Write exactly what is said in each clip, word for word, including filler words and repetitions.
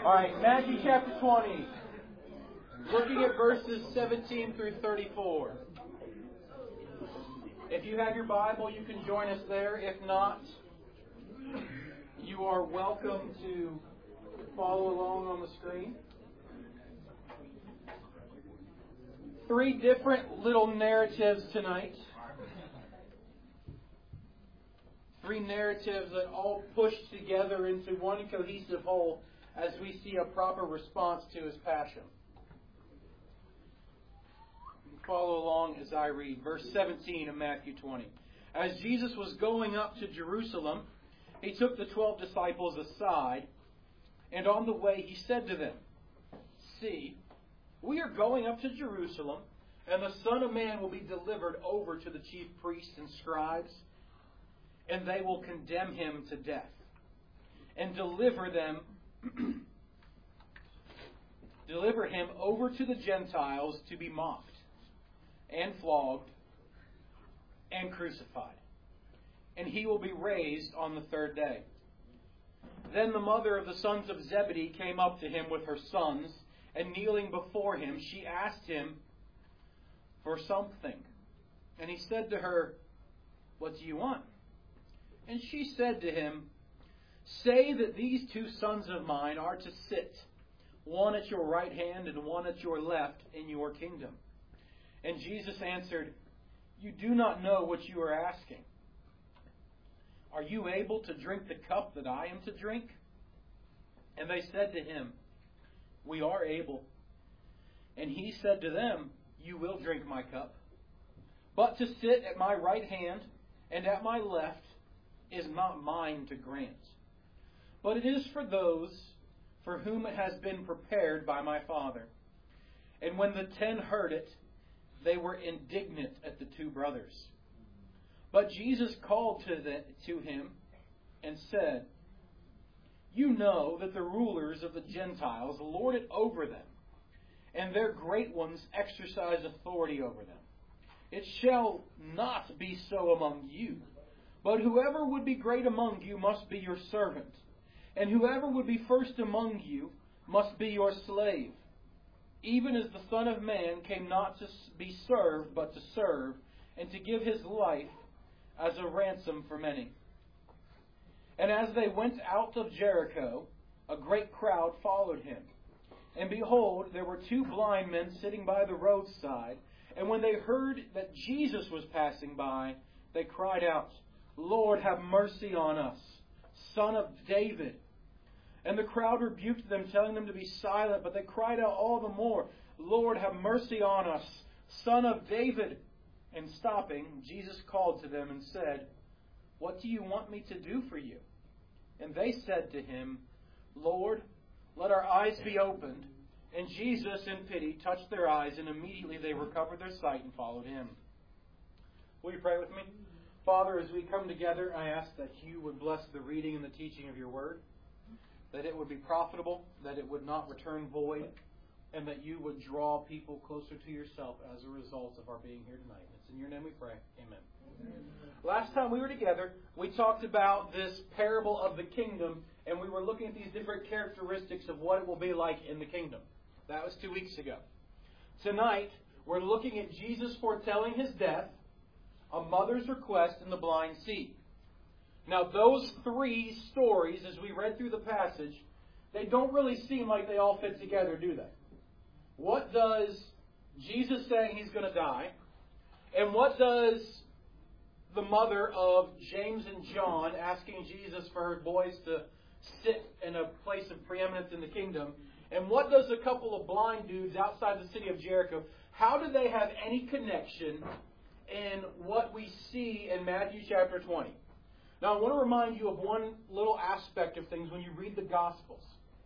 All right, Matthew chapter twenty. Looking at verses seventeen through thirty-four. If you have your Bible, you can join us there. If not, you are welcome to follow along on the screen. Three different little narratives tonight. Three narratives that all push together into one cohesive whole as we see a proper response to His passion. Follow along as I read. Verse seventeen of Matthew twenty. As Jesus was going up to Jerusalem, He took the twelve disciples aside, and on the way He said to them, "See, we are going up to Jerusalem, and the Son of Man will be delivered over to the chief priests and scribes, and they will condemn Him to death, and deliver them, deliver Him over to the Gentiles to be mocked, and flogged, and crucified. And He will be raised on the third day." Then the mother of the sons of Zebedee came up to Him with her sons, and kneeling before Him, she asked Him for something. And He said to her, "What do you want?" And she said to Him, "Say that these two sons of mine are to sit, one at your right hand and one at your left, in your kingdom." And Jesus answered, "You do not know what you are asking. Are you able to drink the cup that I am to drink?" And they said to Him, "We are able." And He said to them, "You will drink my cup. But to sit at my right hand and at my left is not mine to grant, but it is for those for whom it has been prepared by my Father." And when the ten heard it, they were indignant at the two brothers. But Jesus called to, the, to him and said, "You know that the rulers of the Gentiles lord it over them, and their great ones exercise authority over them. It shall not be so among you, but whoever would be great among you must be your servant, and whoever would be first among you must be your slave. Even as the Son of Man came not to be served, but to serve, and to give His life as a ransom for many." And as they went out of Jericho, a great crowd followed Him. And behold, there were two blind men sitting by the roadside. And when they heard that Jesus was passing by, they cried out, "Lord, have mercy on us, Son of David." And the crowd rebuked them, telling them to be silent. But they cried out all the more, "Lord, have mercy on us, Son of David." And stopping, Jesus called to them and said, "What do you want me to do for you?" And they said to Him, "Lord, let our eyes be opened." And Jesus, in pity, touched their eyes, and immediately they recovered their sight and followed Him. Will you pray with me? Father, as we come together, I ask that You would bless the reading and the teaching of Your Word, that it would be profitable, that it would not return void, and that You would draw people closer to Yourself as a result of our being here tonight. It's in Your name we pray. Amen. Amen. Last time we were together, we talked about this parable of the kingdom, and we were looking at these different characteristics of what it will be like in the kingdom. That was two weeks ago. Tonight, we're looking at Jesus foretelling His death, a mother's request, and the blind see. Now, those three stories, as we read through the passage, they don't really seem like they all fit together, do they? What does Jesus saying He's going to die, and what does the mother of James and John asking Jesus for her boys to sit in a place of preeminence in the kingdom, and what does a couple of blind dudes outside the city of Jericho, how do they have any connection in what we see in Matthew chapter twenty? Now, I want to remind you of one little aspect of things when you read the Gospels.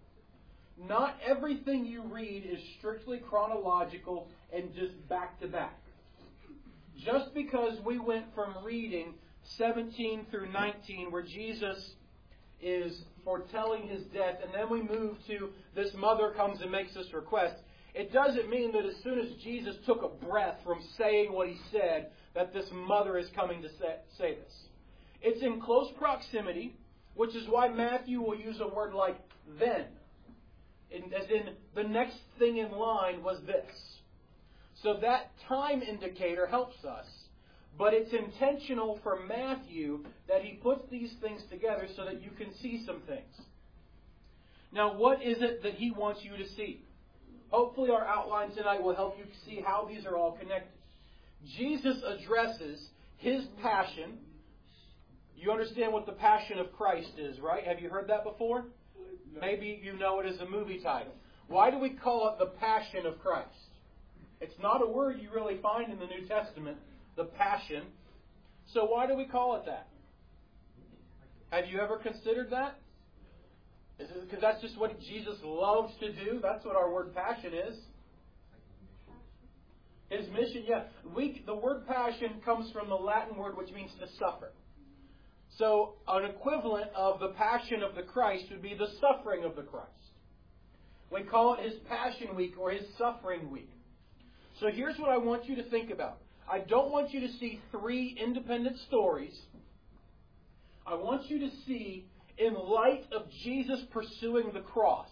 Not everything you read is strictly chronological and just back to back. Just because we went from reading seventeen through nineteen, where Jesus is foretelling His death, and then we move to this mother comes and makes this request, it doesn't mean that as soon as Jesus took a breath from saying what He said, that this mother is coming to say, say this. It's in close proximity, which is why Matthew will use a word like then. in, as in the next thing in line was this. So that time indicator helps us. But it's intentional for Matthew that he puts these things together so that you can see some things. Now, what is it that he wants you to see? Hopefully our outline tonight will help you see how these are all connected. Jesus addresses his passion. You understand what the Passion of Christ is, right? Have you heard that before? Maybe you know it as a movie title. Why do we call it the Passion of Christ? It's not a word you really find in the New Testament, the Passion. So why do we call it that? Have you ever considered that? Is it because that's just what Jesus loves to do? That's what our word passion is. His mission, yeah. We, the word passion comes from the Latin word which means to suffer. So an equivalent of the passion of the Christ would be the suffering of the Christ. We call it his Passion Week or his Suffering Week. So here's what I want you to think about. I don't want you to see three independent stories. I want you to see, in light of Jesus pursuing the cross,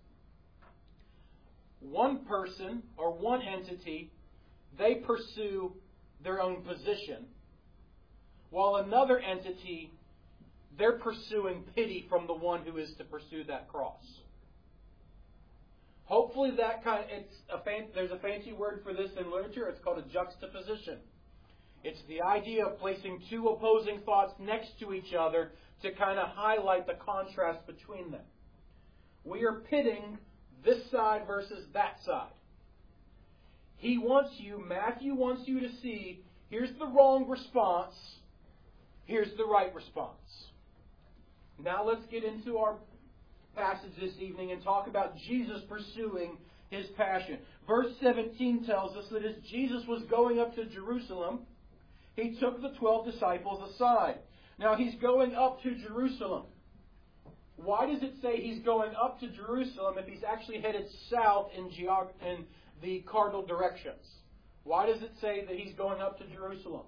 one person or one entity, they pursue their own position, while another entity, they're pursuing pity from the one who is to pursue that cross. Hopefully that kind of, it's a fan, there's a fancy word for this in literature. It's called a juxtaposition. It's the idea of placing two opposing thoughts next to each other to kind of highlight the contrast between them. We are pitting this side versus that side. He wants you, Matthew wants you to see, here's the wrong response, here's the right response. Now let's get into our passage this evening and talk about Jesus pursuing his passion. Verse seventeen tells us that as Jesus was going up to Jerusalem, he took the twelve disciples aside. Now he's going up to Jerusalem. Why does it say he's going up to Jerusalem if he's actually headed south in, geog- in the cardinal directions? Why does it say that he's going up to Jerusalem?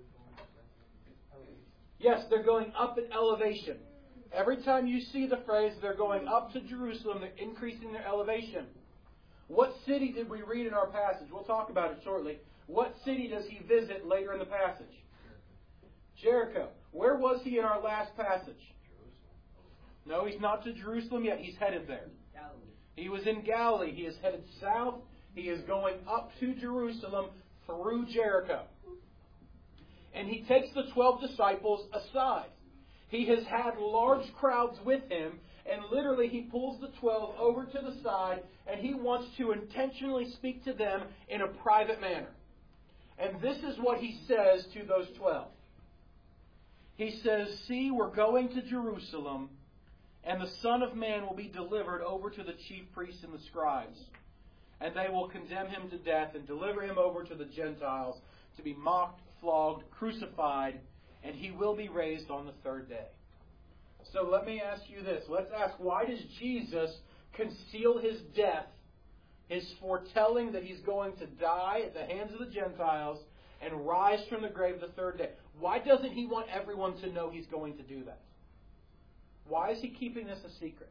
Yes, they're going up in elevation. Every time you see the phrase, they're going up to Jerusalem, they're increasing their elevation. What city did we read in our passage? We'll talk about it shortly. What city does he visit later in the passage? Jericho. Where was he in our last passage? No, he's not to Jerusalem yet. He's headed there. He was in Galilee. He is headed south. He is going up to Jerusalem through Jericho. And he takes the twelve disciples aside. He has had large crowds with him, and literally he pulls the twelve over to the side, and he wants to intentionally speak to them in a private manner. And this is what he says to those twelve. He says, "See, we're going to Jerusalem, and the Son of Man will be delivered over to the chief priests and the scribes. And they will condemn him to death and deliver him over to the Gentiles to be mocked, flogged, crucified, and he will be raised on the third day." So let me ask you this. Let's ask, why does Jesus conceal his death, his foretelling that he's going to die at the hands of the Gentiles and rise from the grave the third day? Why doesn't he want everyone to know he's going to do that? Why is he keeping this a secret?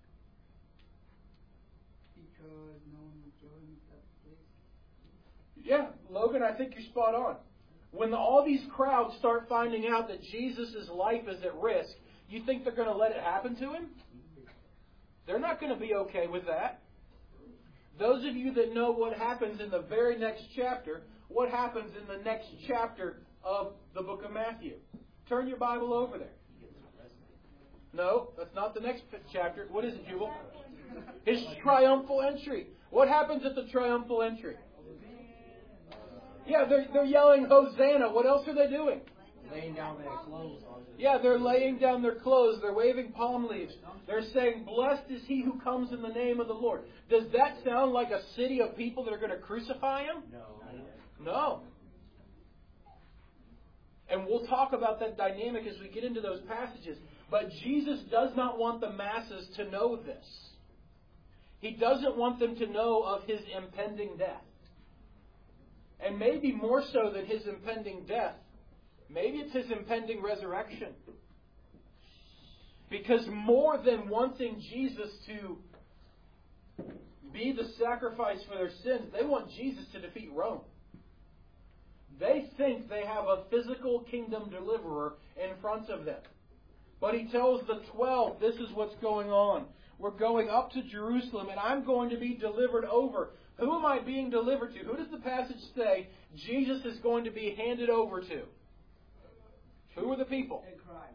Because no one would join that place. Yeah, Logan, I think you're spot on. When the, all these crowds start finding out that Jesus' life is at risk, you think they're going to let it happen to him? They're not going to be okay with that. Those of you that know what happens in the very next chapter, what happens in the next chapter of the book of Matthew? Turn your Bible over there. No, that's not the next chapter. What is it, Jubal? His triumphal entry. What happens at the triumphal entry? Yeah, they're, they're yelling, Hosanna. What else are they doing? Laying down their clothes. Yeah, they're laying down their clothes. They're waving palm leaves. They're saying, "Blessed is he who comes in the name of the Lord." Does that sound like a city of people that are going to crucify him? No. No. And we'll talk about that dynamic as we get into those passages. But Jesus does not want the masses to know this. He doesn't want them to know of his impending death. And maybe more so than his impending death, maybe it's his impending resurrection. Because more than wanting Jesus to be the sacrifice for their sins. They want Jesus to defeat Rome. They think they have a physical kingdom deliverer in front of them. But he tells the twelve, this is what's going on. We're going up to Jerusalem, and I'm going to be delivered over. Who am I being delivered to? Who does the passage say Jesus is going to be handed over to? Who are the people?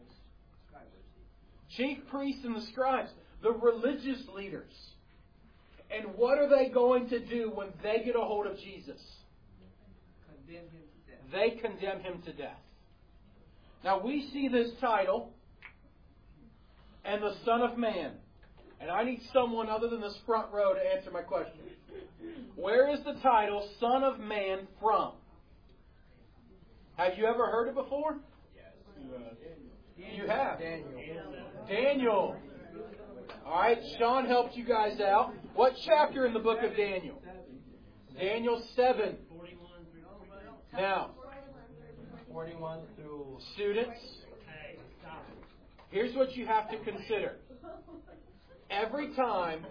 Chief priests and the scribes, the religious leaders. And what are they going to do when they get a hold of Jesus? Condemn him to death. They condemn him to death. Now we see this title, and the Son of Man. And I need someone other than this front row to answer my question. Where is the title Son of Man from? Have you ever heard it before? Yes. You have. Daniel. Daniel. All right, Sean helped you guys out. What chapter in the book of Daniel? Daniel seven. Now, forty-one through... Students, here's what you have to consider. Every time...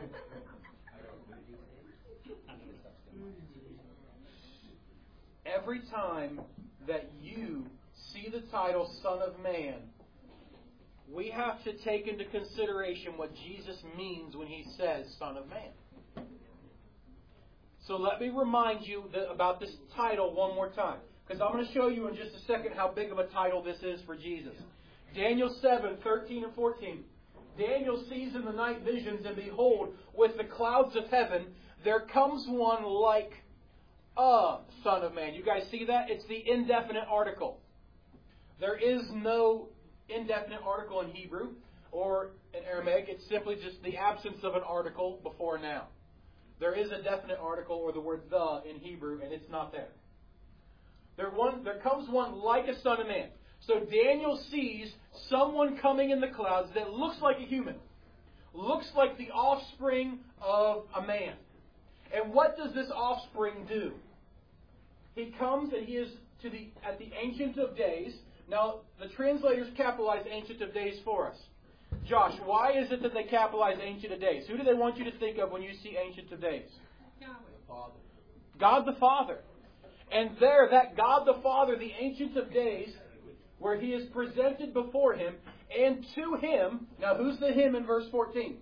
Every time that you see the title Son of Man, we have to take into consideration what Jesus means when He says Son of Man. So let me remind you that, about this title one more time. Because I'm going to show you in just a second how big of a title this is for Jesus. Daniel seven, thirteen and fourteen. Daniel sees in the night visions, and behold, with the clouds of heaven, there comes one like a Son of Man. You guys see that? It's the indefinite article. There is no indefinite article in Hebrew or in Aramaic. It's simply just the absence of an article before now. There is a definite article or the word the in Hebrew, and it's not there. There, one, there comes one like a Son of Man. So Daniel sees someone coming in the clouds that looks like a human. Looks like the offspring of a man. And what does this offspring do? He comes and he is to the at the Ancient of Days. Now, the translators capitalize Ancient of Days for us. Josh, why is it that they capitalize Ancient of Days? Who do they want you to think of when you see Ancient of Days? Father. God the Father. And there, that God the Father, the Ancient of Days, where He is presented before Him, and to Him, now who's the Him in verse fourteen?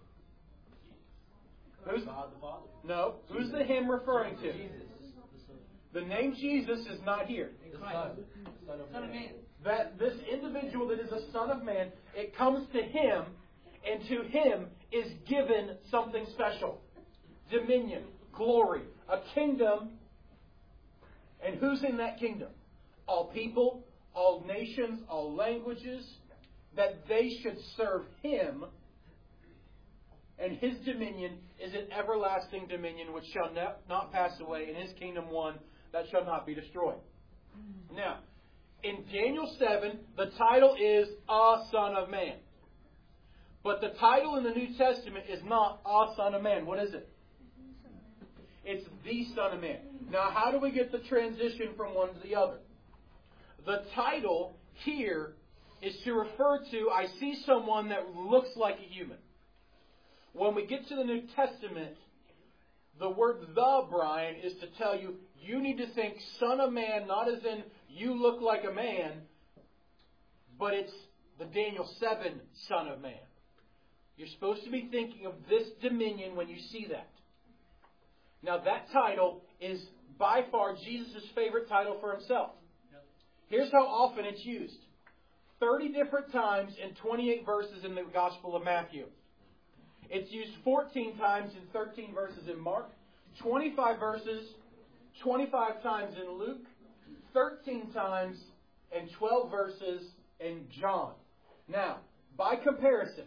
Who's God the Father. No, who's the Him referring to? Jesus. The name Jesus is not here. The Son. Son of Man. That this individual that is a Son of Man, it comes to Him, and to Him is given something special. Dominion, glory, a kingdom. And who's in that kingdom? All people, all nations, all languages, that they should serve Him. And His dominion is an everlasting dominion which shall not pass away, and His kingdom one that shall not be destroyed. Now, in Daniel seven, the title is A Son of Man. But the title in the New Testament is not A Son of Man. What is it? It's the Son of Man. Now, how do we get the transition from one to the other? The title here is to refer to, I see someone that looks like a human. When we get to the New Testament, the word the, Brian, is to tell you, you need to think Son of Man, not as in you look like a man, but it's the Daniel seven Son of Man. You're supposed to be thinking of this dominion when you see that. Now that title is by far Jesus' favorite title for Himself. Here's how often it's used. thirty different times in twenty-eight verses in the Gospel of Matthew. It's used fourteen times in thirteen verses in Mark, twenty-five verses, twenty-five times in Luke, thirteen times and twelve verses in John. Now, by comparison,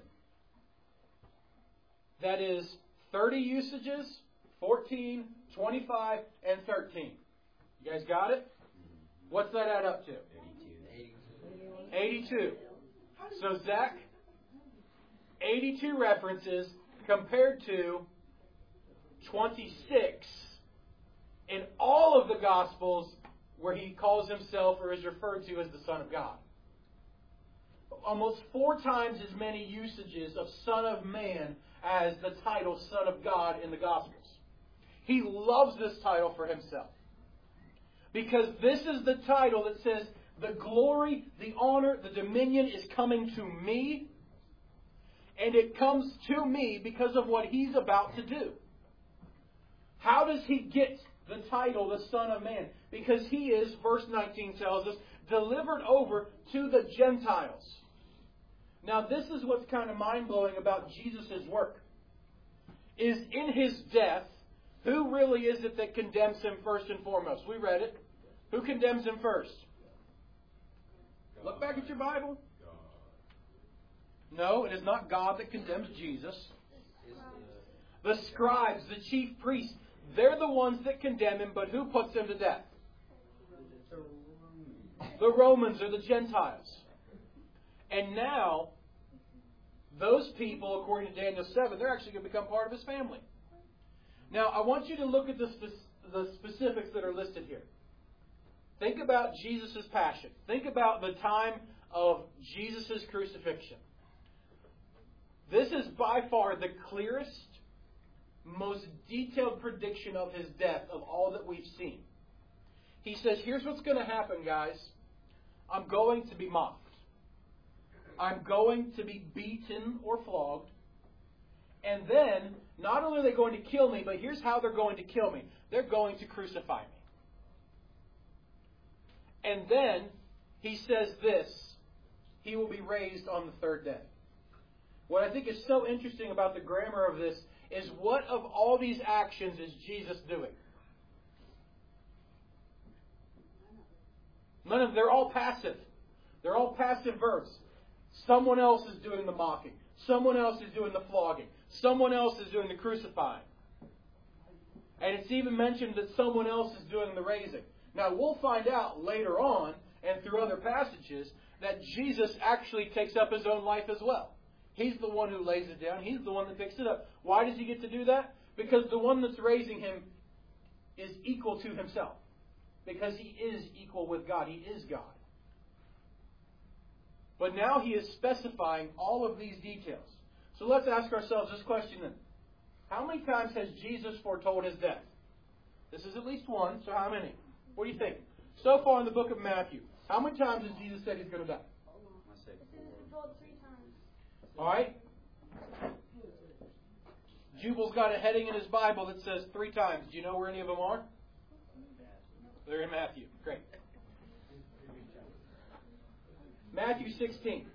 that is thirty usages, fourteen, twenty-five, and thirteen. You guys got it? What's that add up to? eighty-two. eighty-two. So, Zach, eighty-two references compared to twenty-six in all of the Gospels where He calls Himself or is referred to as the Son of God. almost four times as many usages of Son of Man as the title Son of God in the Gospels. He loves this title for himself. Because this is the title that says, the glory, the honor, the dominion is coming to me. And it comes to me because of what He's about to do. How does He get the title, the Son of Man? Because He is, verse nineteen tells us, delivered over to the Gentiles. Now this is what's kind of mind-blowing about Jesus' work. Is in His death, who really is it that condemns Him first and foremost? We read it. Who condemns Him first? Look back at your Bible. No, it is not God that condemns Jesus. The scribes, the chief priests, they're the ones that condemn Him, but who puts Him to death? The Romans or the Gentiles. And now, those people, according to Daniel seven, they're actually going to become part of His family. Now, I want you to look at the, spe- the specifics that are listed here. Think about Jesus' passion. Think about the time of Jesus' crucifixion. This is by far the clearest, most detailed prediction of His death of all that we've seen. He says, here's what's going to happen, guys. I'm going to be mocked. I'm going to be beaten or flogged. And then, not only are they going to kill me, but here's how they're going to kill me. They're going to crucify me. And then, He says this, He will be raised on the third day. What I think is so interesting about the grammar of this is what of all these actions is Jesus doing? None of they're all passive. They're all passive verbs. Someone else is doing the mocking. Someone else is doing the flogging. Someone else is doing the crucifying. And it's even mentioned that someone else is doing the raising. Now we'll find out later on and through other passages that Jesus actually takes up His own life as well. He's the one who lays it down. He's the one that picks it up. Why does He get to do that? Because the one that's raising Him is equal to Himself. Because He is equal with God. He is God. But now He is specifying all of these details. So let's ask ourselves this question then. How many times has Jesus foretold His death? This is at least one, so how many? What do you think? So far in the book of Matthew, how many times has Jesus said He's going to die? All right? Jubal's got a heading in his Bible that says three times. Do you know where any of them are? They're in Matthew. Great. Matthew sixteen.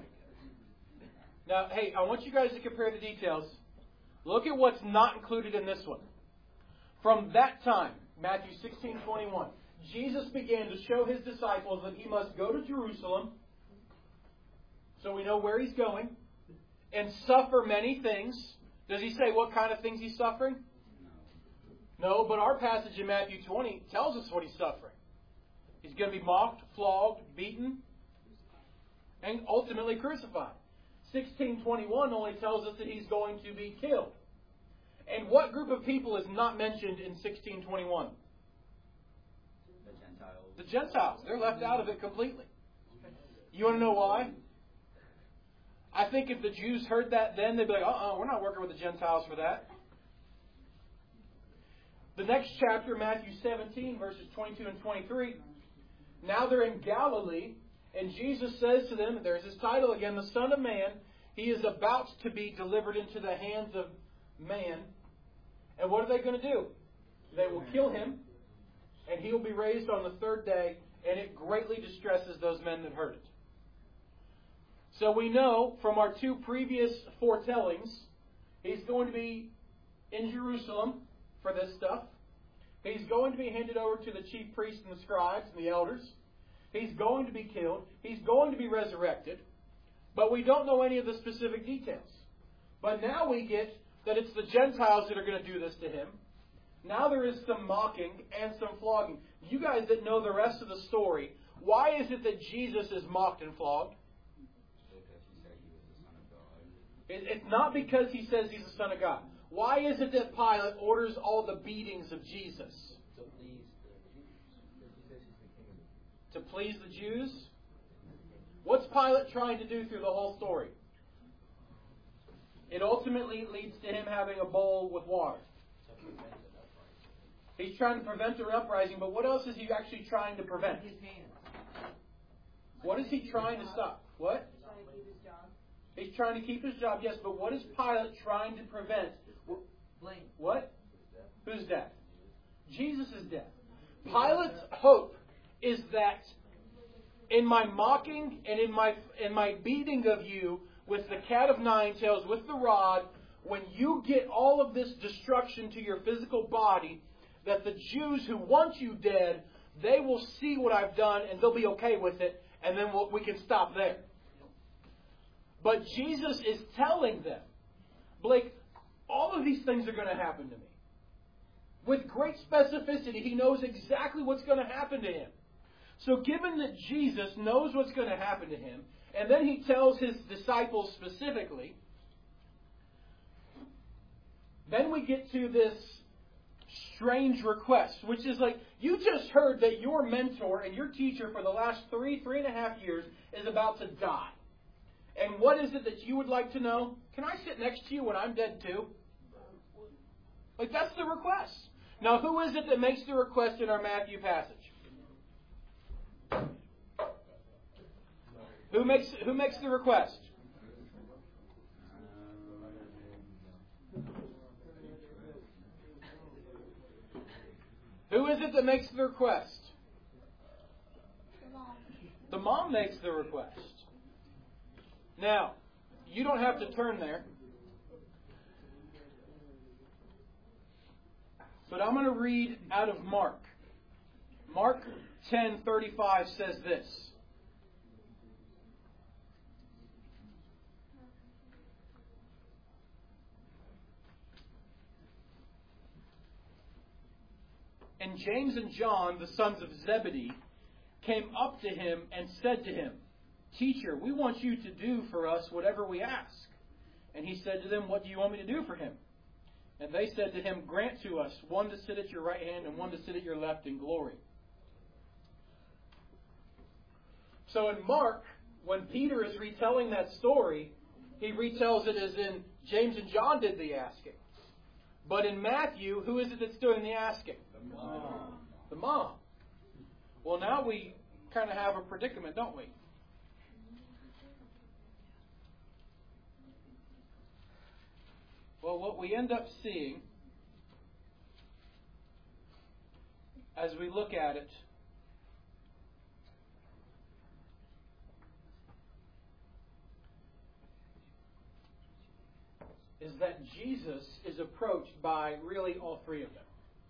Now, hey, I want you guys to compare the details. Look at what's not included in this one. From that time, Matthew sixteen twenty-one, Jesus began to show His disciples that He must go to Jerusalem, so we know where He's going, and suffer many things. Does He say what kind of things He's suffering? No, but our passage in Matthew twenty tells us what He's suffering. He's going to be mocked, flogged, beaten, and ultimately crucified. sixteen twenty-one only tells us that He's going to be killed. And what group of people is not mentioned in sixteen twenty-one? The Gentiles. The Gentiles. They're left out of it completely. You want to know why? I think if the Jews heard that then, they'd be like, uh-uh, we're not working with the Gentiles for that. The next chapter, Matthew seventeen, verses twenty-two and twenty-three. Now they're in Galilee, and Jesus says to them, there's His title again, the Son of Man. He is about to be delivered into the hands of man. And what are they going to do? They will kill Him, and He will be raised on the third day, and it greatly distresses those men that heard it. So we know from our two previous foretellings, He's going to be in Jerusalem for this stuff. He's going to be handed over to the chief priests and the scribes and the elders. He's going to be killed. He's going to be resurrected. But we don't know any of the specific details. But now we get that it's the Gentiles that are going to do this to Him. Now there is some mocking and some flogging. You guys that know the rest of the story, why is it that Jesus is mocked and flogged? It's not because He says He's the Son of God. Why is it that Pilate orders all the beatings of Jesus? To please the Jews. To please the Jews? What's Pilate trying to do through the whole story? It ultimately leads to him having a bowl with water. He's trying to prevent an uprising, but what else is he actually trying to prevent? What is he trying to stop? What? He's trying to keep his job, yes, but what is Pilate trying to prevent? Blame. What? Whose death? Jesus' death. Pilate's hope is that in my mocking and in my in my beating of you with the cat of nine tails, with the rod, when you get all of this destruction to your physical body, that the Jews who want you dead, they will see what I've done and they'll be okay with it, and then we'll, we can stop there. But Jesus is telling them, Blake, all of these things are going to happen to me. With great specificity, he knows exactly what's going to happen to him. So given that Jesus knows what's going to happen to him, and then he tells his disciples specifically, then we get to this strange request, which is like, you just heard that your mentor and your teacher for the last three, three and a half years is about to die. And what is it that you would like to know? Can I sit next to you when I'm dead too? Like, that's the request. Now, who is it that makes the request in our Matthew passage? Who makes who makes the request? Who is it that makes the request? The mom. The mom makes the request. Now, you don't have to turn there. But I'm going to read out of Mark. Mark ten thirty-five says this. And James and John, the sons of Zebedee, came up to him and said to him, Teacher, we want you to do for us whatever we ask. And he said to them, What do you want me to do for him? And they said to him, Grant to us one to sit at your right hand and one to sit at your left in glory. So in Mark, when Peter is retelling that story, he retells it as in James and John did the asking. But in Matthew, who is it that's doing the asking? The mom. The mom. Well, now we kind of have a predicament, don't we? Well, what we end up seeing as we look at it is that Jesus is approached by really all three of them.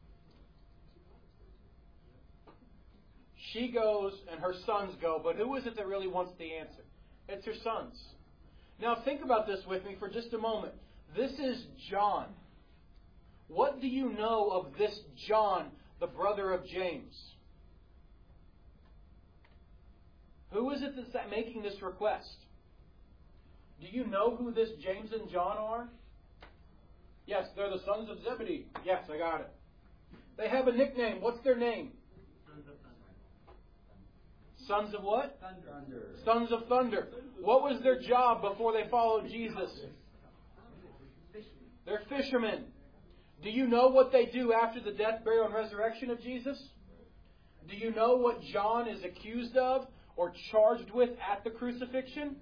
She goes and her sons go, but who is it that really wants the answer? It's her sons. Now think about this with me for just a moment. This is John. What do you know of this John, the brother of James? Who is it that's making this request? Do you know who this James and John are? Yes, they're the sons of Zebedee. Yes, I got it. They have a nickname. What's their name? Sons of what? Thunder. Sons of Thunder. What was their job before they followed Jesus? They're fishermen. Do you know what they do after the death, burial, and resurrection of Jesus? Do you know what John is accused of or charged with at the crucifixion?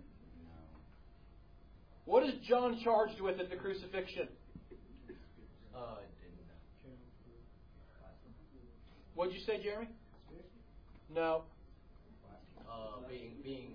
What is John charged with at the crucifixion? Uh, didn't What did you say, Jeremy? No. Uh, being being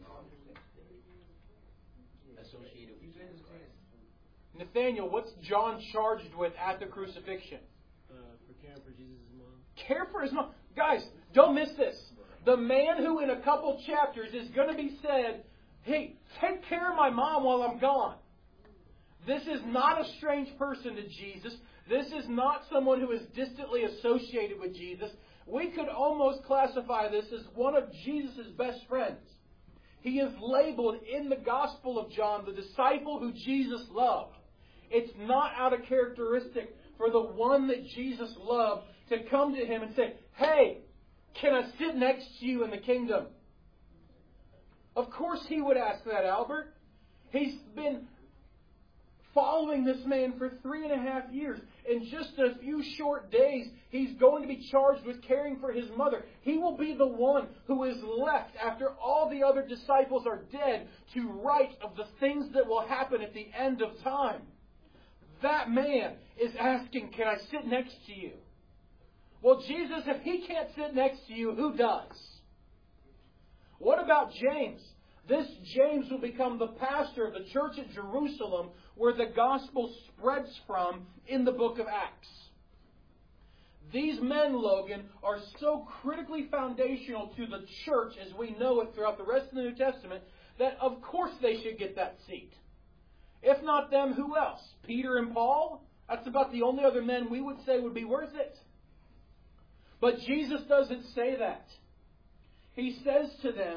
associated with Jesus Christ. Nathaniel, what's John charged with at the crucifixion? Uh, for caring for Jesus' mom. Care for his mom. Guys, don't miss this. The man who in a couple chapters is going to be said, hey, take care of my mom while I'm gone. This is not a strange person to Jesus. This is not someone who is distantly associated with Jesus. We could almost classify this as one of Jesus' best friends. He is labeled in the Gospel of John the disciple who Jesus loved. It's not out of characteristic for the one that Jesus loved to come to him and say, hey, can I sit next to you in the kingdom? Of course he would ask that, Albert. He's been following this man for three and a half years. In just a few short days, he's going to be charged with caring for his mother. He will be the one who is left after all the other disciples are dead to write of the things that will happen at the end of time. That man is asking, can I sit next to you? Well, Jesus, if he can't sit next to you, who does? What about James? This James will become the pastor of the church at Jerusalem, where the gospel spreads from in the book of Acts. These men, Logan, are so critically foundational to the church as we know it throughout the rest of the New Testament that of course they should get that seat. If not them, who else? Peter and Paul? That's about the only other men we would say would be worth it. But Jesus doesn't say that. He says to them,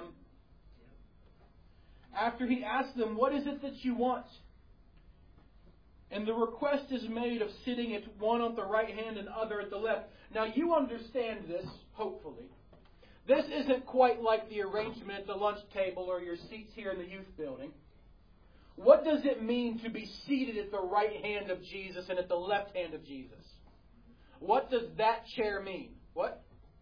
after he asks them, what is it that you want? And the request is made of sitting at one on the right hand and other at the left. Now you understand this, hopefully. This isn't quite like the arrangement at the lunch table or your seats here in the youth building. What does it mean to be seated at the right hand of Jesus and at the left hand of Jesus? What does that chair mean? What?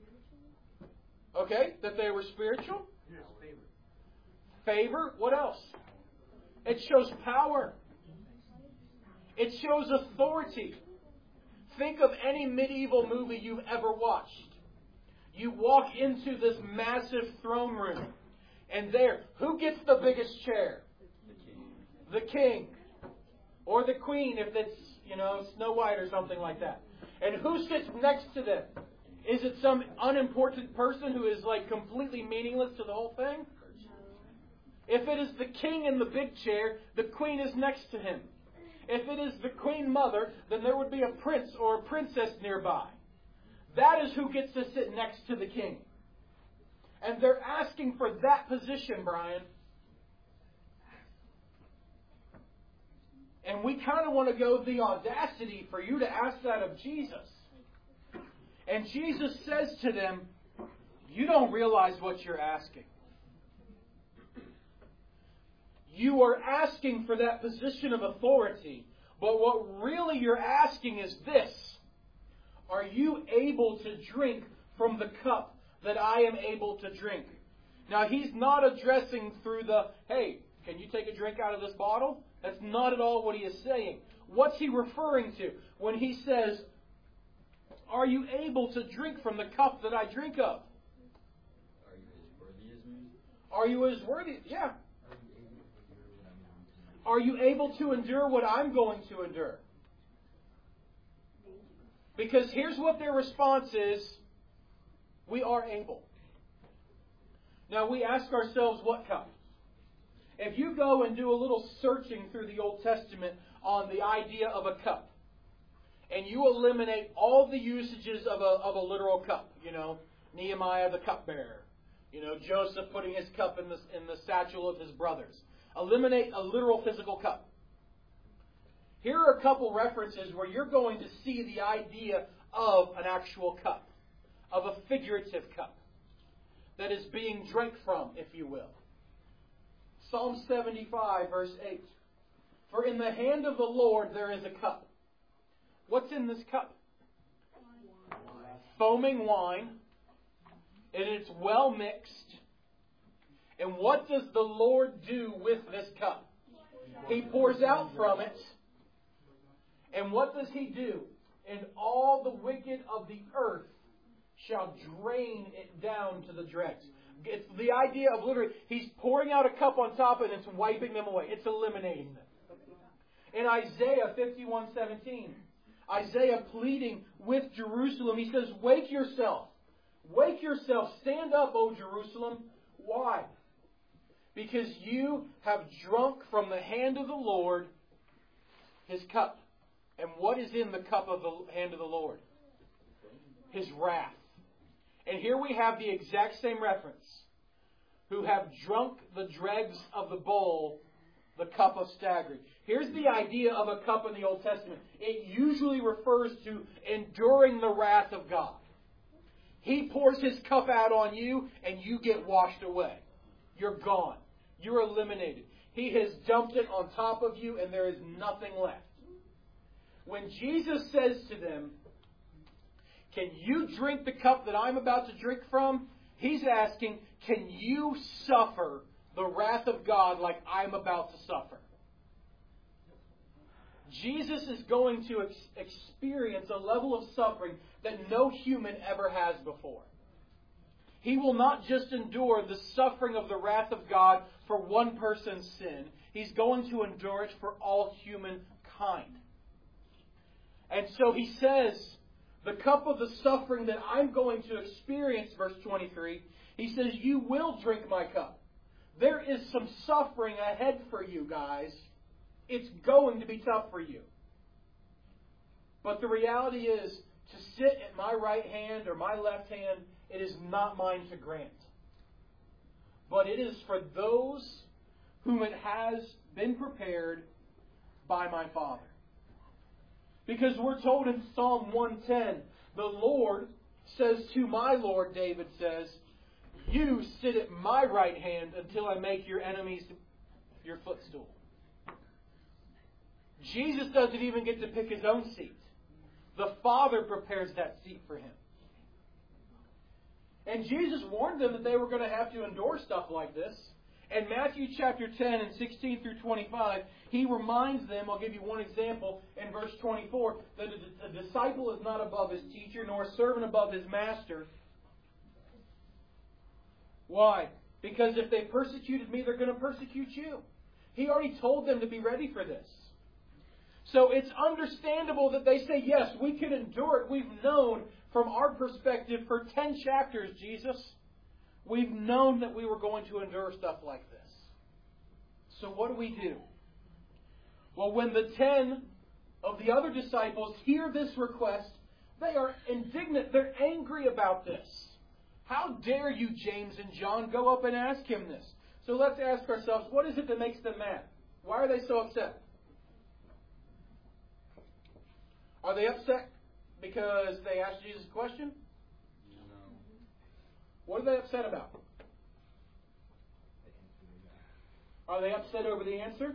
Okay, that they were spiritual? Yes, favor. Favor? What else? It shows power. It shows authority. Think of any medieval movie you've ever watched. You walk into this massive throne room, and there, who gets the biggest chair? The king. Or the queen, if it's, you know, Snow White or something like that. And who sits next to them? Is it some unimportant person who is like completely meaningless to the whole thing? If it is the king in the big chair, the queen is next to him. If it is the queen mother, then there would be a prince or a princess nearby. That is who gets to sit next to the king. And they're asking for that position, Brian. And we kind of want to go the audacity for you to ask that of Jesus. And Jesus says to them, you don't realize what you're asking. You are asking for that position of authority. But what really you're asking is this. Are you able to drink from the cup that I am able to drink? Now, he's not addressing through the, hey, can you take a drink out of this bottle? That's not at all what he is saying. What's he referring to when he says, are you able to drink from the cup that I drink of? Are you as worthy as me? Are you as worthy? Yeah. Are you able to endure what I'm going to endure? Because here's what their response is. We are able. Now we ask ourselves, what cup? If you go and do a little searching through the Old Testament on the idea of a cup, and you eliminate all the usages of a, of a literal cup, you know, Nehemiah the cupbearer, you know, Joseph putting his cup in the, in the satchel of his brothers. Eliminate a literal physical cup. Here are a couple references where you're going to see the idea of an actual cup, of a figurative cup that is being drank from, if you will. Psalm seventy-five, verse eight. For in the hand of the Lord there is a cup. What's in this cup? Wine. Foaming wine. And it's well mixed. And what does the Lord do with this cup? He pours out from it. And what does He do? And all the wicked of the earth shall drain it down to the dregs. It's the idea of literally, He's pouring out a cup on top and it's wiping them away. It's eliminating them. In Isaiah fifty-one seventeen, Isaiah pleading with Jerusalem, he says, wake yourself. Wake yourself. Stand up, O Jerusalem. Why? Because you have drunk from the hand of the Lord His cup. And what is in the cup of the hand of the Lord? His wrath. And here we have the exact same reference. Who have drunk the dregs of the bowl, the cup of staggering. Here's the idea of a cup in the Old Testament. It usually refers to enduring the wrath of God. He pours His cup out on you and you get washed away. You're gone. You're eliminated. He has dumped it on top of you, and there is nothing left. When Jesus says to them, can you drink the cup that I'm about to drink from? He's asking, can you suffer the wrath of God like I'm about to suffer? Jesus is going to ex- experience a level of suffering that no human ever has before. He will not just endure the suffering of the wrath of God for one person's sin. He's going to endure it for all humankind. And so he says, the cup of the suffering that I'm going to experience, verse twenty-three, he says, you will drink my cup. There is some suffering ahead for you guys. It's going to be tough for you. But the reality is, to sit at my right hand or my left hand, it is not mine to grant. But it is for those whom it has been prepared by my Father. Because we're told in Psalm one ten, the Lord says to my Lord, David says, you sit at my right hand until I make your enemies your footstool. Jesus doesn't even get to pick his own seat. The Father prepares that seat for him. And Jesus warned them that they were going to have to endure stuff like this. In Matthew chapter ten and sixteen through twenty-five, he reminds them, I'll give you one example, in verse twenty-four, that a, a disciple is not above his teacher, nor a servant above his master. Why? Because if they persecuted me, they're going to persecute you. He already told them to be ready for this. So it's understandable that they say, yes, we can endure it. We've known from our perspective for ten chapters, Jesus, we've known that we were going to endure stuff like this. So what do we do? Well, when the ten of the other disciples hear this request, they are indignant. They're angry about this. How dare you, James and John, go up and ask him this? So let's ask ourselves, what is it that makes them mad? Why are they so upset? Are they upset because they asked Jesus a question? No. What are they upset about? Are they upset over the answer?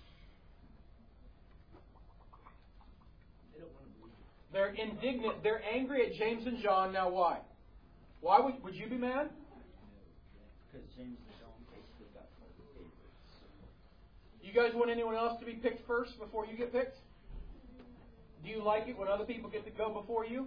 They don't want to believe it. They're indignant. They're angry at James and John. Now why? Why would, would you be mad? Because James and John basically got called the favorites. You guys want anyone else to be picked first before you get picked? Do you like it when other people get to go before you?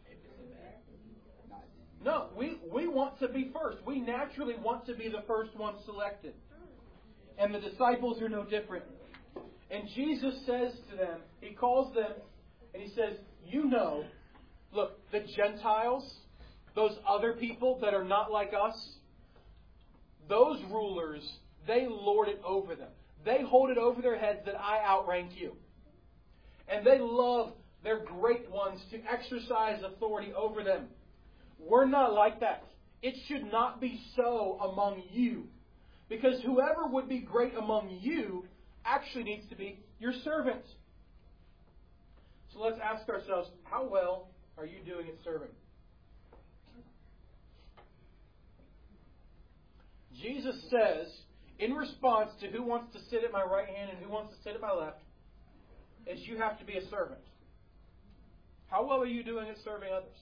No, we, we want to be first. We naturally want to be the first one selected. And the disciples are no different. And Jesus says to them, He calls them, and He says, you know, look, the Gentiles, those other people that are not like us, those rulers, they lord it over them. They hold it over their heads that I outrank you. And they love their great ones to exercise authority over them. We're not like that. It should not be so among you. Because whoever would be great among you actually needs to be your servant. So let's ask ourselves, how well are you doing at serving? Jesus says, in response to who wants to sit at my right hand and who wants to sit at my left, is you have to be a servant. How well are you doing at serving others?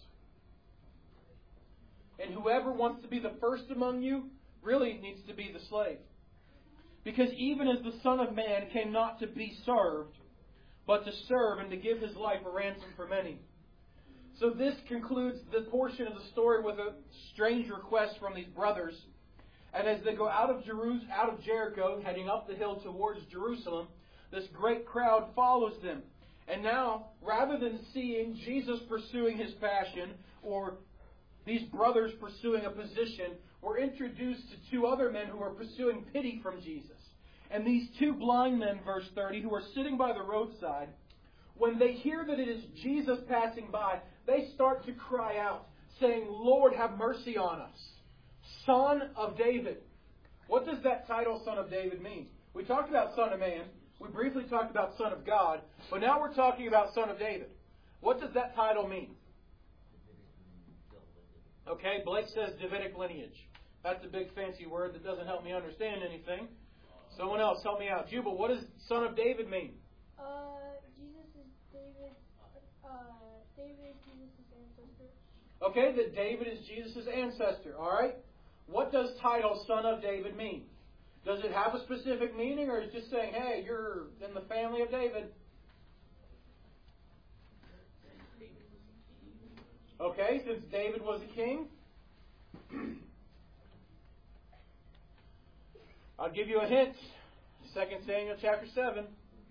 And whoever wants to be the first among you really needs to be the slave. Because even as the Son of Man came not to be served, but to serve and to give His life a ransom for many. So this concludes the portion of the story with a strange request from these brothers. And as they go out of Jerusalem, out of Jericho, heading up the hill towards Jerusalem, this great crowd follows them. And now, rather than seeing Jesus pursuing His passion, or these brothers pursuing a position, we're introduced to two other men who are pursuing pity from Jesus. And these two blind men, verse thirty, who are sitting by the roadside, when they hear that it is Jesus passing by, they start to cry out, saying, Lord, have mercy on us, Son of David. What does that title, Son of David, mean? We talked about Son of Man. We briefly talked about Son of God. But now we're talking about Son of David. What does that title mean? Okay, Blake says Davidic lineage. That's a big fancy word that doesn't help me understand anything. Someone else, help me out. Jubal, what does son of David mean? Uh, Jesus is David. Uh, David is Jesus' ancestor. Okay, that David is Jesus' ancestor. All right. What does title son of David mean? Does it have a specific meaning, or is it just saying, hey, you're in the family of David? Okay, since David was a king. I'll give you a hint. Second Samuel chapter seven.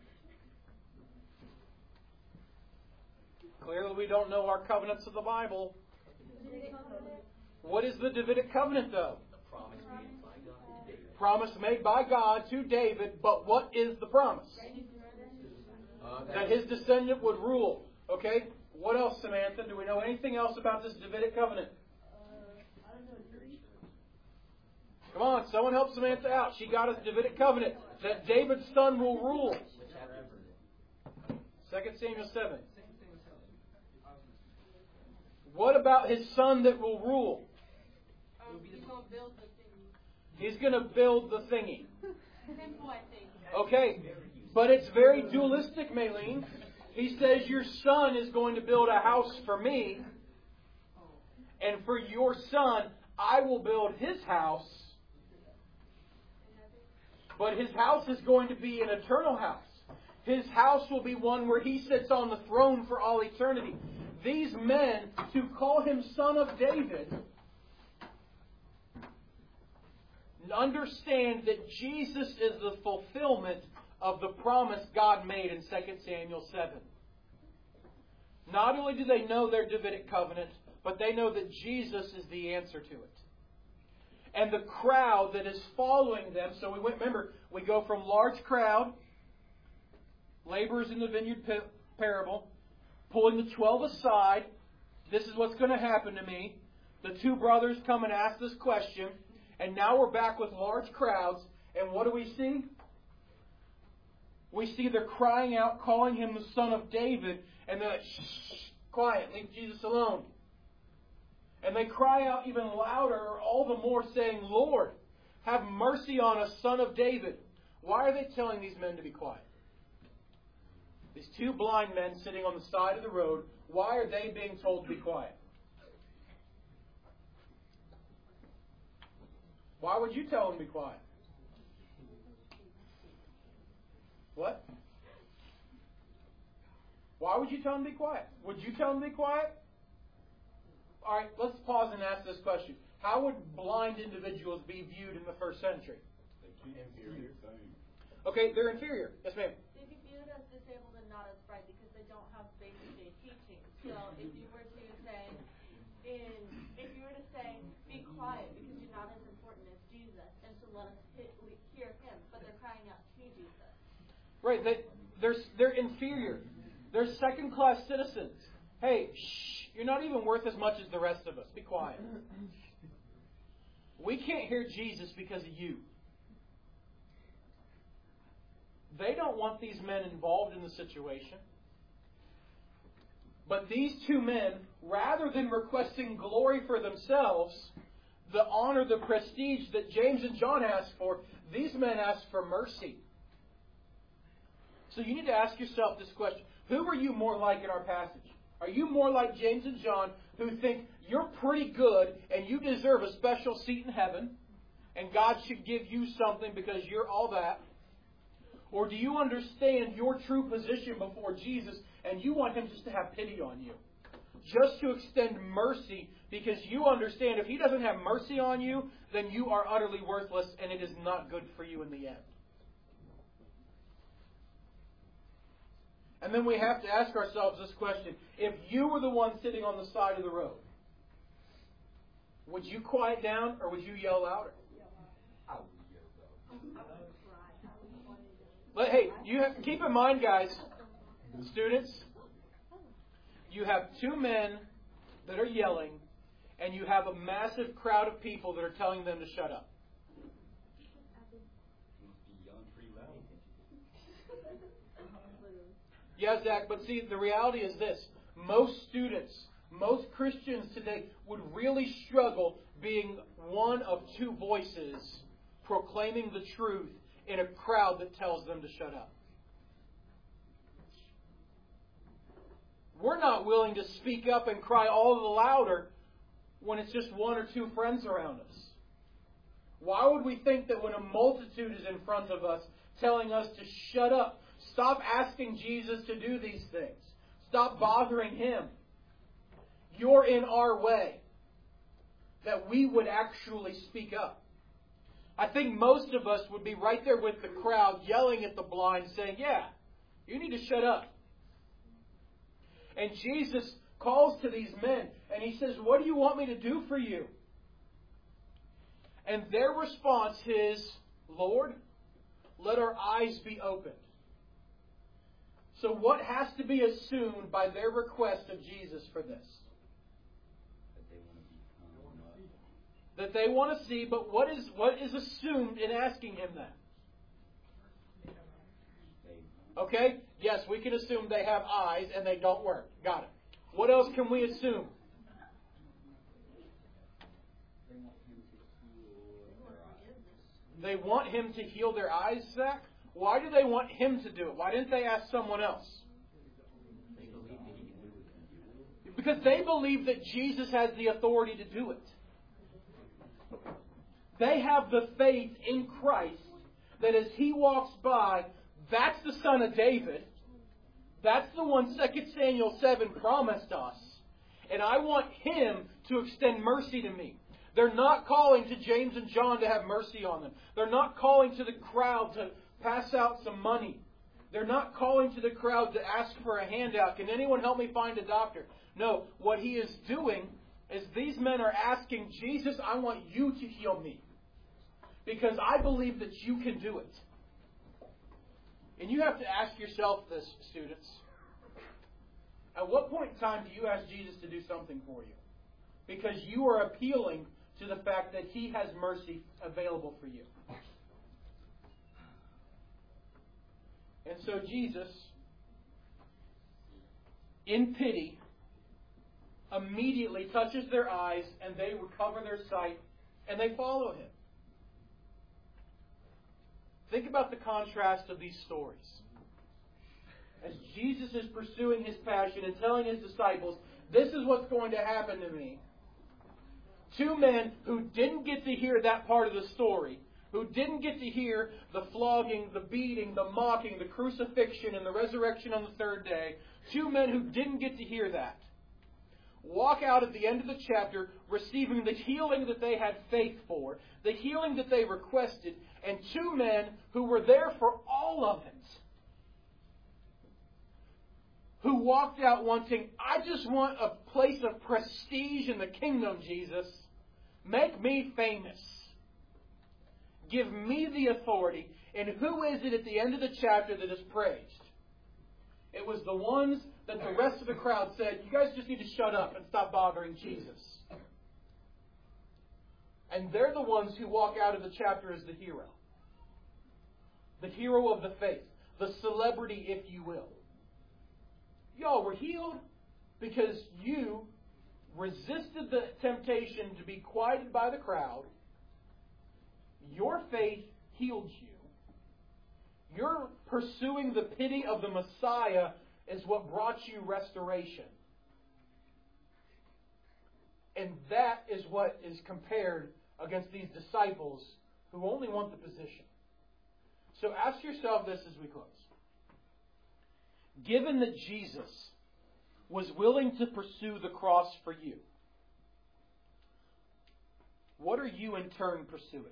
Clearly we don't know our covenants of the Bible. What is the Davidic covenant, though? Promise made by God to David, but what is the promise? Uh, that his descendant would rule. Okay? What else, Samantha? Do we know anything else about this Davidic covenant? Come on, someone help Samantha out. She got a Davidic covenant that David's son will rule. Second Samuel seven. What about his son that will rule? Um, he's going to build the thingy. He's going to build the thingy. Simple, I think. Okay, but it's very dualistic, Maylene. He says your son is going to build a house for me, and for your son, I will build his house. But his house is going to be an eternal house. His house will be one where he sits on the throne for all eternity. These men, to call him son of David, understand that Jesus is the fulfillment of the promise God made in Second Samuel seven. Not only do they know their Davidic covenant, but they know that Jesus is the answer to it. And the crowd that is following them, so we went, remember, we go from large crowd, laborers in the vineyard parable, pulling the twelve aside. This is what's going to happen to me. The two brothers come and ask this question. And now we're back with large crowds. And what do we see? We see they're crying out, calling him the son of David. And they're like, shh, quiet, leave Jesus alone. And they cry out even louder, all the more saying, Lord, have mercy on us, son of David. Why are they telling these men to be quiet? These two blind men sitting on the side of the road, why are they being told to be quiet? Why would you tell them to be quiet? What? Why would you tell them to be quiet? Would you tell them to be quiet? All right, let's pause and ask this question. How would blind individuals be viewed in the first century? Inferior. Okay, they're inferior. Yes, ma'am. They'd be viewed as disabled and not as bright because they don't have basic day teaching. So if you were to say, in, if you were to say, be quiet because you're not as important as Jesus, and so let us hit, hear him, but they're crying out to Jesus. Right, they, they're, they're inferior. They're second-class citizens. Hey, shh, you're not even worth as much as the rest of us. Be quiet. We can't hear Jesus because of you. They don't want these men involved in the situation. But these two men, rather than requesting glory for themselves, the honor, the prestige that James and John asked for, these men asked for mercy. So you need to ask yourself this question. Who are you more like in our passage? Are you more like James and John, who think you're pretty good and you deserve a special seat in heaven, and God should give you something because you're all that? Or do you understand your true position before Jesus and you want Him just to have pity on you? Just to extend mercy because you understand if He doesn't have mercy on you, then you are utterly worthless and it is not good for you in the end. And then we have to ask ourselves this question. If you were the one sitting on the side of the road, would you quiet down or would you yell louder? But hey, you have, keep in mind, guys, students, you have two men that are yelling, and you have a massive crowd of people that are telling them to shut up. Yeah, Zach, but see, the reality is this. Most students, most Christians today would really struggle being one of two voices proclaiming the truth in a crowd that tells them to shut up. We're not willing to speak up and cry all the louder when it's just one or two friends around us. Why would we think that when a multitude is in front of us telling us to shut up, stop asking Jesus to do these things, stop bothering Him, you're in our way, that we would actually speak up? I think most of us would be right there with the crowd yelling at the blind saying, yeah, you need to shut up. And Jesus calls to these men and He says, what do you want me to do for you? And their response is, Lord, let our eyes be opened. So what has to be assumed by their request of Jesus for this? That they want to see, but what is what is assumed in asking Him that? Okay? Yes, we can assume they have eyes and they don't work. Got it. What else can we assume? They want Him to heal their eyes, Zach? Why do they want Him to do it? Why didn't they ask someone else? Because they believe that Jesus has the authority to do it. They have the faith in Christ that as He walks by, that's the Son of David. That's the one Second Samuel seven promised us. And I want Him to extend mercy to me. They're not calling to James and John to have mercy on them. They're not calling to the crowd to pass out some money. They're not calling to the crowd to ask for a handout. Can anyone help me find a doctor? No, what He is doing is these men are asking, Jesus, I want you to heal me. Because I believe that you can do it. And you have to ask yourself this, students. At what point in time do you ask Jesus to do something for you? Because you are appealing to the fact that He has mercy available for you. And so Jesus, in pity, immediately touches their eyes and they recover their sight and they follow Him. Think about the contrast of these stories. As Jesus is pursuing His passion and telling His disciples, this is what's going to happen to me. Two men who didn't get to hear that part of the story, who didn't get to hear the flogging, the beating, the mocking, the crucifixion, and the resurrection on the third day, two men who didn't get to hear that, walk out at the end of the chapter receiving the healing that they had faith for, the healing that they requested, and two men who were there for all of it, who walked out wanting, I just want a place of prestige in the kingdom, Jesus. Make me famous. Give me the authority. And who is it at the end of the chapter that is praised? It was the ones that the rest of the crowd said, you guys just need to shut up and stop bothering Jesus. And they're the ones who walk out of the chapter as the hero. The hero of the faith. The celebrity, if you will. Y'all were healed because you resisted the temptation to be quieted by the crowd. Your faith healed you. Your pursuing the pity of the Messiah is what brought you restoration. And that is what is compared against these disciples who only want the position. So ask yourself this as we close. Given that Jesus was willing to pursue the cross for you, what are you in turn pursuing?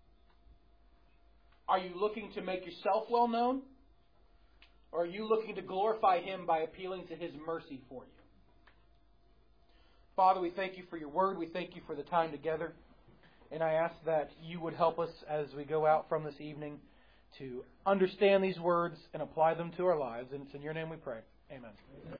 Are you looking to make yourself well known? Or are you looking to glorify Him by appealing to His mercy for you? Father, we thank You for Your word. We thank You for the time together. And I ask that You would help us as we go out from this evening to understand these words and apply them to our lives. And it's in Your name we pray. Amen.